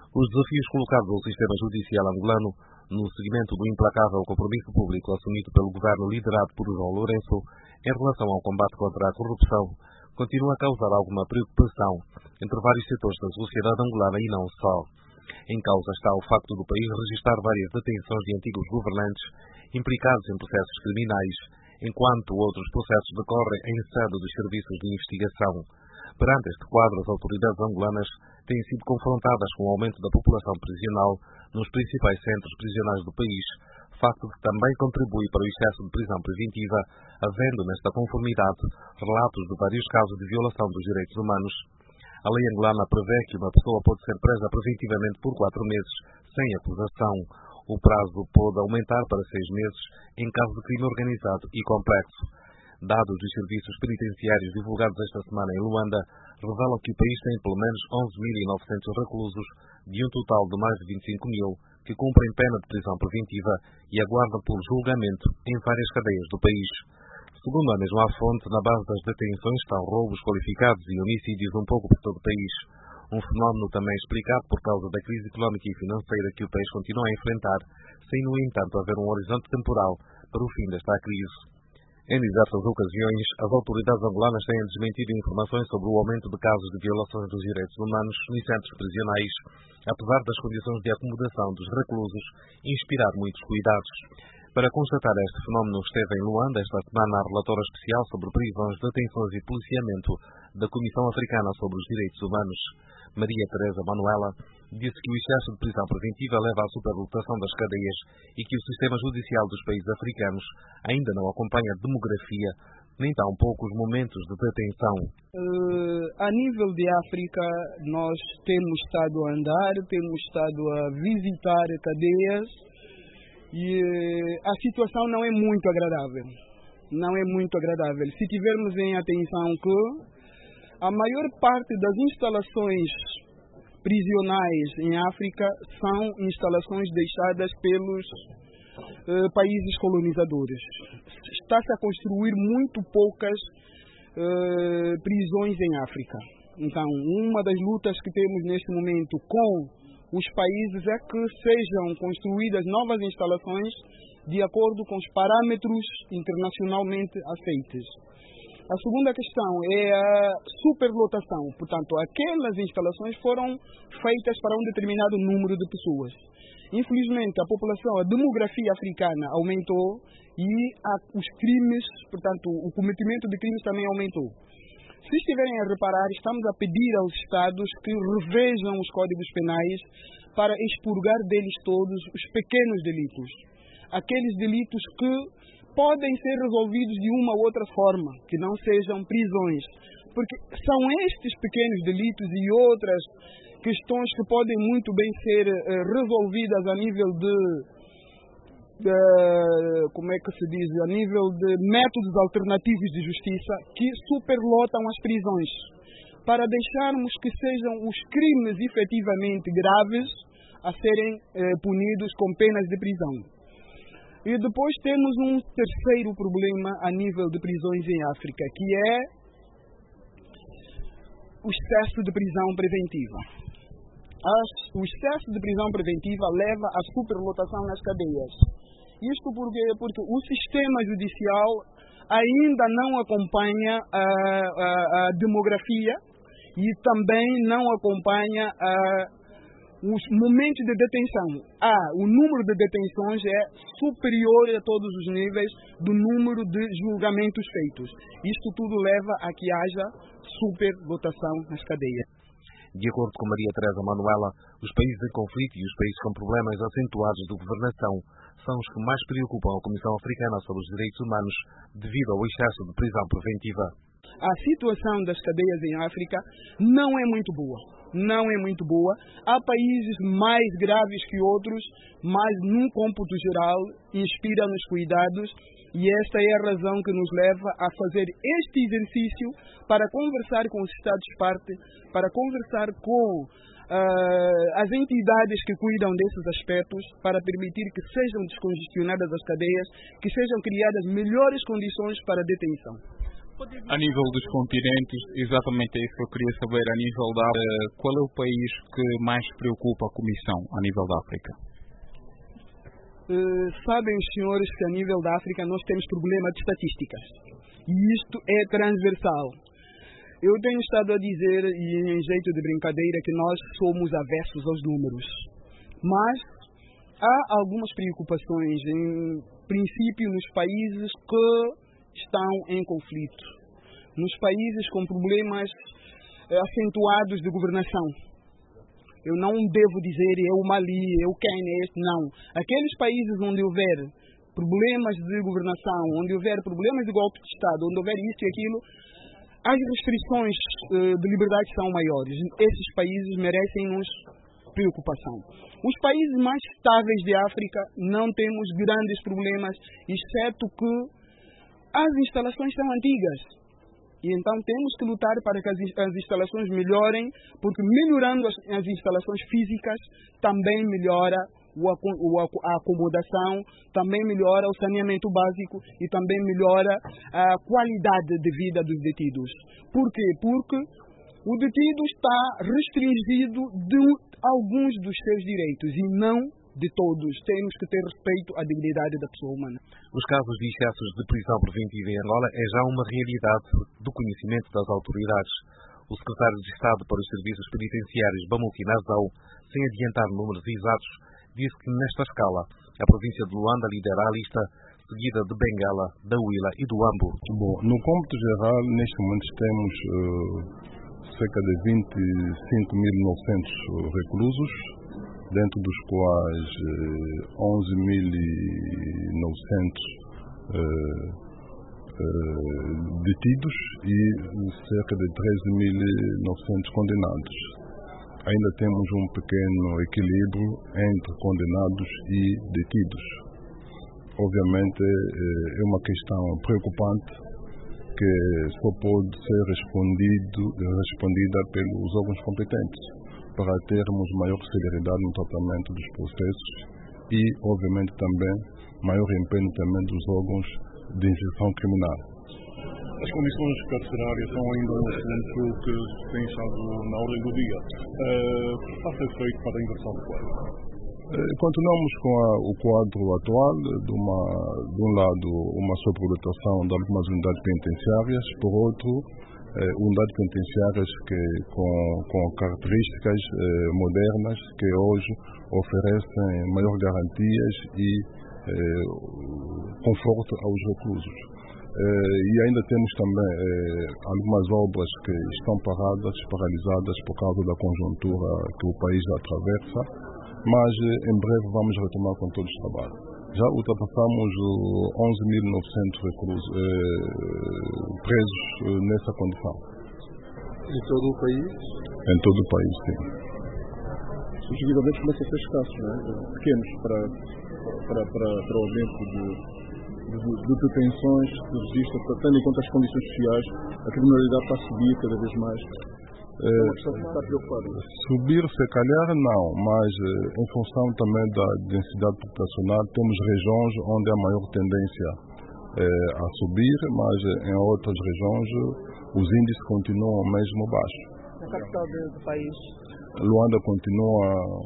Os desafios colocados ao sistema judicial angolano no seguimento do implacável compromisso público assumido pelo governo liderado por João Lourenço em relação ao combate contra a corrupção continuam a causar alguma preocupação entre vários setores da sociedade angolana e não só. Em causa está o facto do país registrar várias detenções de antigos governantes implicados em processos criminais, enquanto outros processos decorrem em sede dos serviços de investigação. Perante este quadro, as autoridades angolanas têm sido confrontadas com o aumento da população prisional nos principais centros prisionais do país, facto que também contribui para o excesso de prisão preventiva, havendo nesta conformidade relatos de vários casos de violação dos direitos humanos. A lei angolana prevê que uma pessoa pode ser presa preventivamente por 4 meses, sem acusação. O prazo pode aumentar para 6 meses em caso de crime organizado e complexo. Dados dos serviços penitenciários divulgados esta semana em Luanda revelam que o país tem pelo menos 11.900 reclusos, de um total de mais de 25.000, que cumprem pena de prisão preventiva e aguardam por julgamento em várias cadeias do país. Segundo a mesma fonte, na base das detenções estão roubos qualificados e homicídios um pouco por todo o país. Um fenómeno também explicado por causa da crise económica e financeira que o país continua a enfrentar, sem, no entanto, haver um horizonte temporal para o fim desta crise. Em diversas ocasiões, as autoridades angolanas têm desmentido informações sobre o aumento de casos de violações dos direitos humanos nos centros prisionais, apesar das condições de acomodação dos reclusos inspirar muitos cuidados. Para constatar este fenómeno, esteve em Luanda esta semana a relatora especial sobre prisões, detenções e policiamento da Comissão Africana sobre os Direitos Humanos. Maria Teresa Manuela disse que o excesso de prisão preventiva leva à superlotação das cadeias e que o sistema judicial dos países africanos ainda não acompanha a demografia, nem tampouco os momentos de detenção. A nível de África, nós temos estado a andar, temos estado a visitar cadeias e a situação não é muito agradável. Não é muito agradável. Se tivermos em atenção que a maior parte das instalações prisionais em África são instalações deixadas pelos países colonizadores. Está-se a construir muito poucas prisões em África. Então, uma das lutas que temos neste momento com os países é que sejam construídas novas instalações de acordo com os parâmetros internacionalmente aceitos. A segunda questão é a superlotação. Portanto, aquelas instalações foram feitas para um determinado número de pessoas. Infelizmente, a demografia africana aumentou e os crimes, portanto, o cometimento de crimes também aumentou. Se estiverem a reparar, estamos a pedir aos Estados que revejam os códigos penais para expurgar deles todos os pequenos delitos. Aqueles delitos que podem ser resolvidos de uma ou outra forma, que não sejam prisões. Porque são estes pequenos delitos e outras questões que podem muito bem ser resolvidas a nível a nível de métodos alternativos de justiça que superlotam as prisões, para deixarmos que sejam os crimes efetivamente graves a serem punidos com penas de prisão. E depois temos um terceiro problema a nível de prisões em África, que é o excesso de prisão preventiva. O excesso de prisão preventiva leva à superlotação nas cadeias. Isto porque o sistema judicial ainda não acompanha a demografia e também não acompanha os momentos de detenção. O número de detenções é superior a todos os níveis do número de julgamentos feitos. Isto tudo leva a que haja superlotação nas cadeias. De acordo com Maria Teresa Manuela, os países em conflito e os países com problemas acentuados de governação são os que mais preocupam a Comissão Africana sobre os Direitos Humanos devido ao excesso de prisão preventiva. A situação das cadeias em África não é muito boa. Não é muito boa. Há países mais graves que outros, mas num cômputo geral inspira-nos cuidados e esta é a razão que nos leva a fazer este exercício para conversar com os Estados-parte, para conversar com as entidades que cuidam desses aspectos, para permitir que sejam descongestionadas as cadeias, que sejam criadas melhores condições para a detenção. A nível dos continentes, exatamente é isso que eu queria saber. A nível da África, qual é o país que mais preocupa a Comissão a nível da África? Sabem os senhores que a nível da África nós temos problema de estatísticas. E isto é transversal. Eu tenho estado a dizer, e em jeito de brincadeira, que nós somos avessos aos números. Mas há algumas preocupações, em princípio, nos países que estão em conflito. Nos países com problemas acentuados de governação. Eu não devo dizer é o Mali, é o Quênia, é este, não. Aqueles países onde houver problemas de governação, onde houver problemas de golpe de Estado, onde houver isto e aquilo, as restrições de liberdade são maiores. Esses países merecem-nos preocupação. Os países mais estáveis de África não temos grandes problemas, exceto que as instalações são antigas. E então temos que lutar para que as instalações melhorem, porque melhorando as instalações físicas também melhora a acomodação, também melhora o saneamento básico e também melhora a qualidade de vida dos detidos. Por quê? Porque o detido está restringido de alguns dos seus direitos e não de todos. Temos que ter respeito à dignidade da pessoa humana. Os casos de excessos de prisão preventiva em Angola é já uma realidade do conhecimento das autoridades. O secretário de Estado para os Serviços Penitenciários, Bamouki Nazão, sem adiantar números exatos, disse que nesta escala a província de Luanda lidera a lista, seguida de Bengala, da Huila e do Ambo. Bom, no cômputo geral, neste momento temos cerca de 25.900 reclusos, dentro dos quais 11.900 detidos e cerca de 13.900 condenados. Ainda temos um pequeno equilíbrio entre condenados e detidos. Obviamente é uma questão preocupante que só pode ser respondida pelos órgãos competentes, para termos maior celeridade no tratamento dos processos e, obviamente, também maior empenho também dos órgãos de instrução criminal. As condições carcerárias são ainda um assunto que tem estado na ordem do dia. O que está a ser feito para a inversão do quadro? Continuamos com o quadro atual, de um lado uma sobrelotação de algumas unidades penitenciárias, por outro unidades penitenciárias com características modernas que hoje oferecem maior garantias e conforto aos reclusos. E ainda temos também algumas obras que estão paralisadas por causa da conjuntura que o país atravessa, mas em breve vamos retomar com todo o trabalho. Já ultrapassamos 11.900 reclusos presos nessa condição. Em todo o país? Em todo o país, sim. Os equipamentos começam a ser escassos, não é? Pequenos para o aumento de detenções que resistem, tendo em conta as condições sociais, a criminalidade está a subir cada vez mais. Está preocupado? Subir, se calhar, não, mas em função também da densidade populacional, temos regiões onde há maior tendência a subir, mas em outras regiões os índices continuam mesmo baixos. Na capital do país? Luanda continua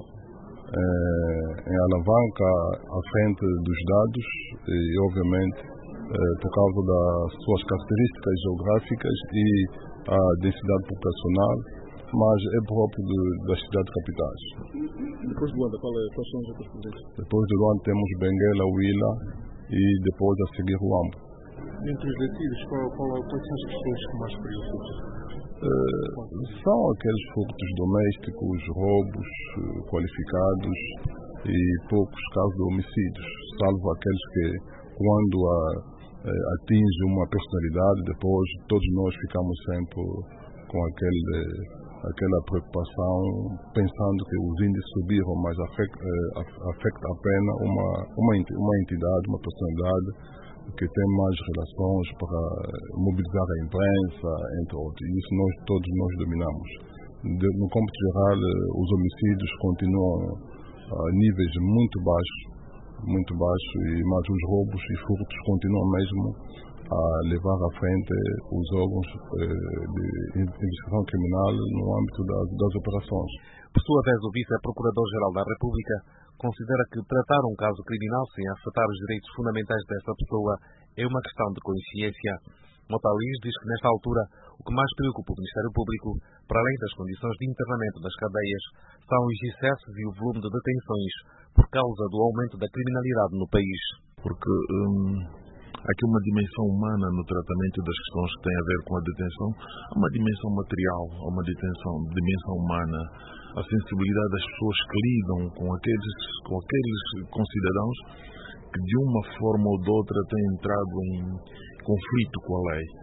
em alavanca à frente dos dados e, obviamente, por causa das suas características geográficas e a densidade populacional, mas é próprio das cidades capitais. Depois de Luanda, quais são as outras províncias? Depois de Luanda temos Benguela, Huila e depois a seguir o Ambo. Entre os detidos, quais são as questões que mais preocupam? São aqueles furtos domésticos, roubos qualificados e poucos casos de homicídios, salvo aqueles que, quando atinge uma personalidade, depois todos nós ficamos sempre com aquela preocupação, pensando que os índices subiram, mas afeta apenas uma entidade, uma personalidade que tem mais relações para mobilizar a imprensa, entre outros. E isso todos nós dominamos. No cômputo geral, os homicídios continuam a níveis muito baixos, muito baixo, mas os roubos e furtos continuam mesmo a levar à frente os órgãos de investigação criminal no âmbito das operações. Por sua vez, o vice-procurador-geral da República considera que tratar um caso criminal sem afetar os direitos fundamentais dessa pessoa é uma questão de consciência. Motaliz diz que, nesta altura, o que mais preocupa o Ministério Público, para além das condições de internamento das cadeias, são os excessos e o volume de detenções por causa do aumento da criminalidade no país. Porque há aqui uma dimensão humana no tratamento das questões que têm a ver com a detenção. Há uma dimensão material, há uma dimensão humana, a sensibilidade das pessoas que lidam com aqueles concidadãos que de uma forma ou de outra têm entrado em conflito com a lei.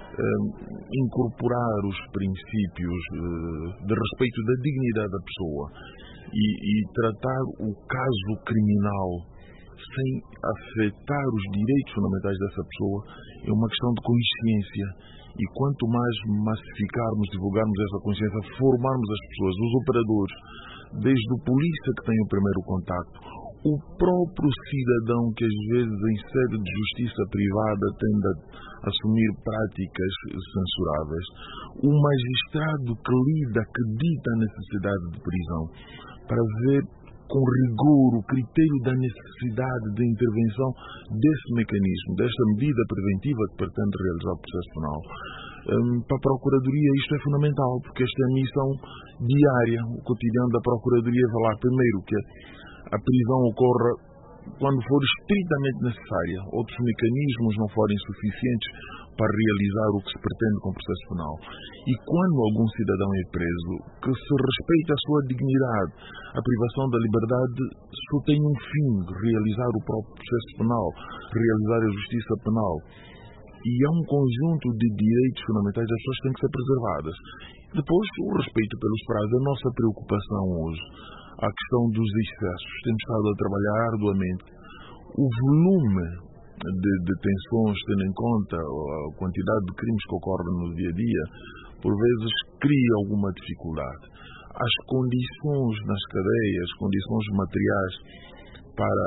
Incorporar os princípios de respeito da dignidade da pessoa e tratar o caso criminal sem afetar os direitos fundamentais dessa pessoa é uma questão de consciência. E quanto mais massificarmos, divulgarmos essa consciência, formarmos as pessoas, os operadores, desde o polícia que tem o primeiro contacto, o próprio cidadão que às vezes em sede de justiça privada tende a assumir práticas censuráveis, o magistrado que lida, que dita a necessidade de prisão, para ver com rigor o critério da necessidade de intervenção desse mecanismo, desta medida preventiva que pretende realizar o processo penal. Para a Procuradoria isto é fundamental, porque esta é a missão diária. O cotidiano da Procuradoria vai lá primeiro que a prisão ocorra quando for estritamente necessária, outros mecanismos não forem suficientes para realizar o que se pretende com o processo penal. E quando algum cidadão é preso, que se respeite a sua dignidade, a privação da liberdade só tem um fim, realizar o próprio processo penal, realizar a justiça penal. E há um conjunto de direitos fundamentais das pessoas que têm que ser preservadas. Depois, o respeito pelos prazos. A nossa preocupação hoje, a questão dos excessos. Temos estado a trabalhar arduamente. O volume de detenções, tendo em conta a quantidade de crimes que ocorrem no dia a dia, por vezes cria alguma dificuldade. As condições nas cadeias, condições materiais para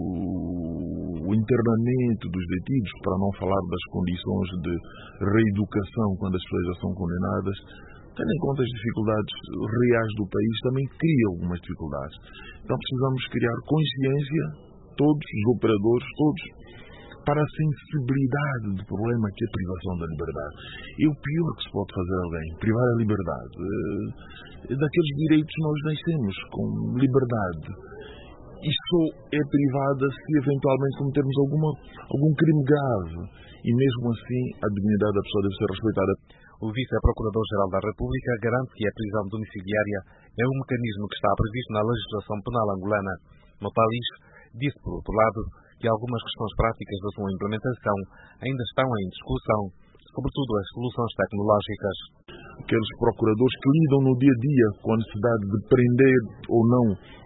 o internamento dos detidos, para não falar das condições de reeducação quando as pessoas já são condenadas, tendo em conta as dificuldades reais do país, também cria algumas dificuldades. Então precisamos criar consciência, todos os operadores, todos, para a sensibilidade do problema que é a privação da liberdade. É o pior que se pode fazer a alguém, privar a liberdade. Daqueles direitos nós nascemos com liberdade. E só é privada se eventualmente cometermos algum crime grave. E mesmo assim a dignidade da pessoa deve ser respeitada. O vice-procurador-geral da República garante que a prisão domiciliária é um mecanismo que está previsto na legislação penal angolana. Motaliz disse, por outro lado, que algumas questões práticas da sua implementação ainda estão em discussão, sobretudo as soluções tecnológicas. Aqueles procuradores que lidam no dia a dia com a necessidade de prender ou não,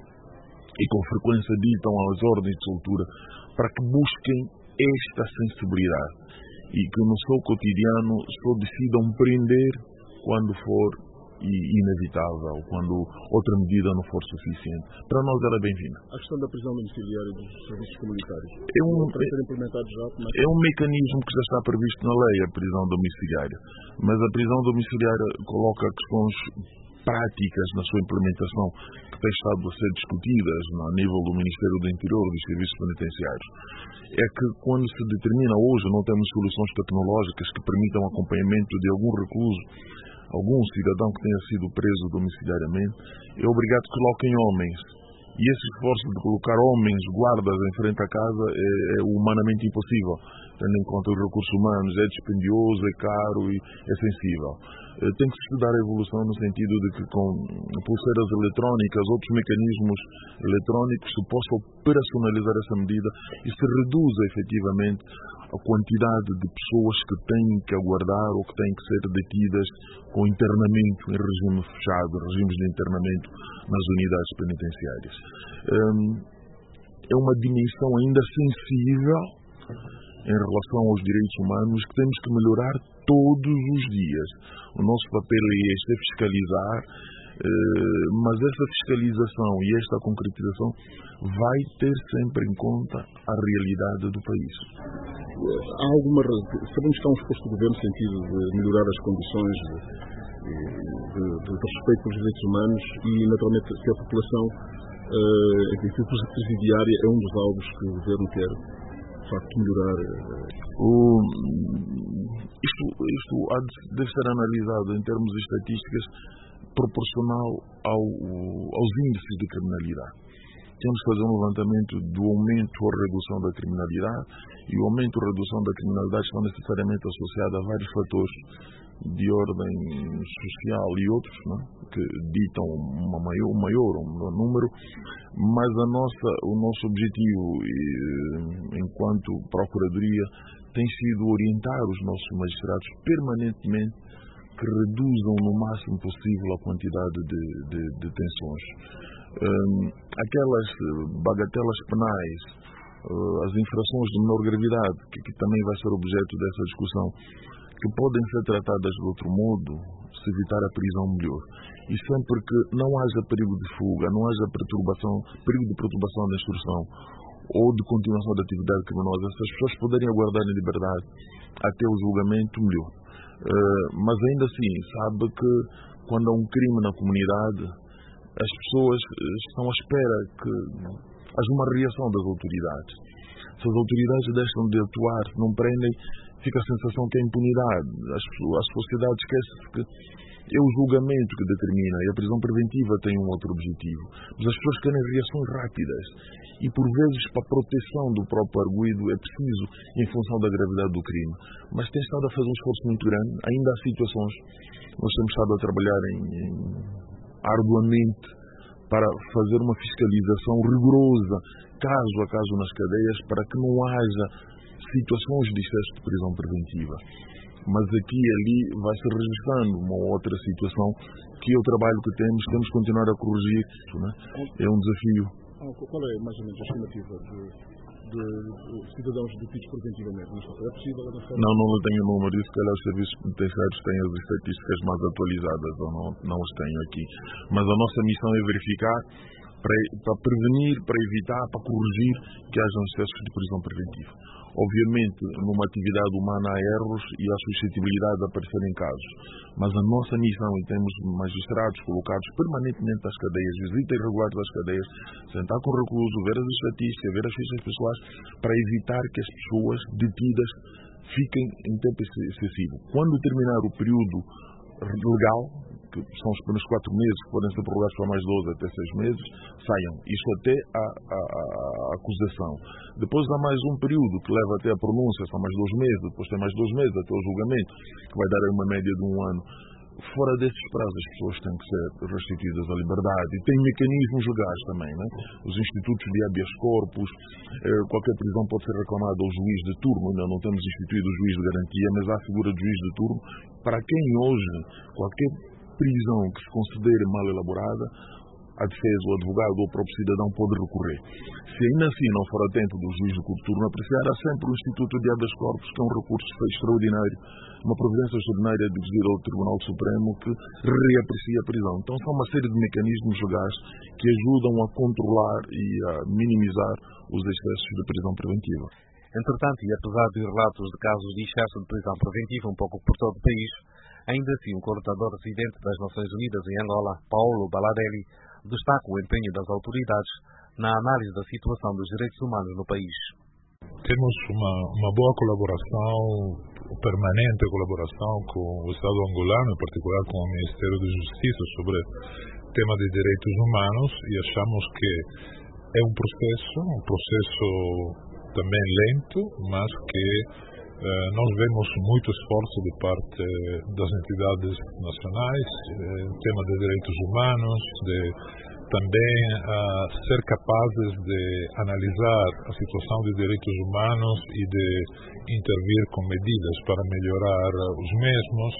e com frequência ditam às ordens de soltura, para que busquem esta sensibilidade e que no seu cotidiano só decidam prender quando for inevitável, quando outra medida não for suficiente. Para nós era bem-vinda. A questão da prisão domiciliária dos serviços comunitários para ser implementado já? É um mecanismo que já está previsto na lei, a prisão domiciliária. Mas a prisão domiciliária coloca questões práticas na sua implementação que têm estado a ser discutidas a nível do Ministério do Interior, dos Serviços Penitenciários. É que quando se determina hoje, não temos soluções tecnológicas que permitam acompanhamento de algum recluso, algum cidadão que tenha sido preso domiciliariamente, é obrigado que coloquem homens. E esse esforço de colocar homens, guardas em frente à casa é humanamente impossível, tendo em conta os recursos humanos, é dispendioso, é caro e é sensível. Tem que se estudar a evolução no sentido de que com pulseiras eletrónicas, outros mecanismos eletrónicos, se possa operacionalizar essa medida e se reduza efetivamente a quantidade de pessoas que têm que aguardar ou que têm que ser detidas com internamento em regime fechado, regimes de internamento nas unidades penitenciárias. É uma dimensão ainda sensível em relação aos direitos humanos que temos que melhorar todos os dias. O nosso papel é este, é fiscalizar, Mas essa fiscalização e esta concretização vai ter sempre em conta a realidade do país. Há sabemos que há um esforço do governo no sentido de melhorar as condições de respeito pelos direitos humanos e, naturalmente, que a população presidiária é um dos alvos que o governo quer, de facto, melhorar. Isto deve ser analisado em termos de estatísticas proporcional aos índices de criminalidade. Temos que fazer um levantamento do aumento ou redução da criminalidade, e o aumento ou redução da criminalidade está necessariamente associado a vários fatores de ordem social e outros, não? Que ditam um maior ou um menor número, mas o nosso objetivo enquanto Procuradoria tem sido orientar os nossos magistrados permanentemente que reduzam no máximo possível a quantidade de detenções. Aquelas bagatelas penais, as infrações de menor gravidade, que também vai ser objeto dessa discussão, que podem ser tratadas de outro modo, se evitar a prisão melhor. E sempre que não haja perigo de fuga, não haja perigo de perturbação da instrução ou de continuação da atividade criminosa, se as pessoas puderem aguardar em liberdade até o julgamento, melhor. Mas ainda assim, sabe que quando há um crime na comunidade, as pessoas estão à espera que haja uma reação das autoridades. Se as autoridades deixam de atuar, se não prendem, fica a sensação que é impunidade. A sociedade esquece que é o julgamento que determina, e a prisão preventiva tem um outro objetivo. Mas as pessoas querem reações rápidas, e por vezes para a proteção do próprio arguido é preciso, em função da gravidade do crime. Mas tem estado a fazer um esforço muito grande. Ainda há situações, nós temos estado a trabalhar arduamente para fazer uma fiscalização rigorosa, caso a caso nas cadeias, para que não haja situações de excesso de prisão preventiva. Mas aqui e ali vai-se registrando uma outra situação que é o trabalho que temos que continuar a corrigir. Né? É um desafio. Qual é mais ou menos a estimativa de cidadãos detidos preventivamente? É possível? Não tenho o número disso, que os serviços penitenciários têm as estatísticas mais atualizadas, ou não as tenho aqui. Mas a nossa missão é verificar para prevenir, para evitar, para corrigir que haja excessos de prisão preventiva. Obviamente, numa atividade humana há erros e há suscetibilidade de aparecerem casos, mas a nossa missão, e temos magistrados colocados permanentemente às cadeias, visita regular das cadeias, sentar com o recluso, ver as estatísticas, ver as fichas pessoais, para evitar que as pessoas detidas fiquem em tempo excessivo. Quando terminar o período legal, que são os primeiros 4 meses, que podem ser prorrogados para mais 12 até 6 meses, saiam. Isto até a acusação. Depois há mais um período que leva até a pronúncia, são mais 2 meses, depois tem mais 2 meses até o julgamento, que vai dar aí uma média de 1 ano. Fora desses prazos, as pessoas têm que ser restituídas à liberdade. E tem mecanismos legais também, né? Os institutos de habeas corpus, qualquer prisão pode ser reclamada ao juiz de turno. Ainda não temos instituído o juiz de garantia, mas há a figura do juiz de turno, para quem hoje qualquer prisão que se considere mal elaborada, a defesa, o advogado ou o próprio cidadão pode recorrer. Se ainda assim não for atento do juiz de turno apreciar, há sempre o Instituto de Habeas Corpus, que é um recurso extraordinário, uma providência extraordinária deduzida ao Tribunal Supremo, que reaprecia a prisão. Então são uma série de mecanismos legais que ajudam a controlar e a minimizar os excessos de prisão preventiva. Entretanto, e apesar de relatos de casos de excesso de prisão preventiva um pouco por todo o país, ainda assim o coordenador residente das Nações Unidas em Angola, Paulo Baladelli, destaca o empenho das autoridades na análise da situação dos direitos humanos no país. Temos uma boa colaboração, permanente colaboração com o Estado angolano, em particular com o Ministério da Justiça, sobre o tema de direitos humanos, e achamos que é um processo também lento, mas que nós vemos muito esforço de parte das entidades nacionais, tema de direitos humanos, de também ser capazes de analisar a situação de direitos humanos e de intervir com medidas para melhorar os mesmos.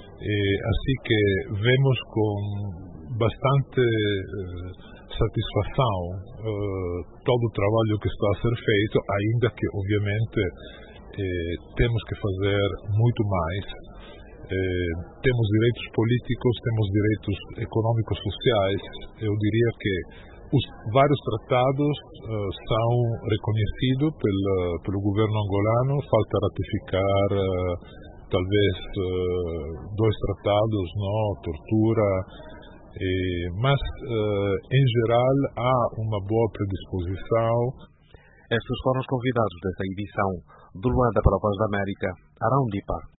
Assim que vemos com bastante satisfação todo o trabalho que está a ser feito, ainda que obviamente temos que fazer muito mais. Temos direitos políticos, temos direitos econômicos sociais. Eu diria que os vários tratados são reconhecidos pelo governo angolano. Falta ratificar talvez 2 tratados, tortura, mas em geral há uma boa predisposição. Estes foram os convidados desta edição. De Luanda para a Voz da América, Arão Dipa.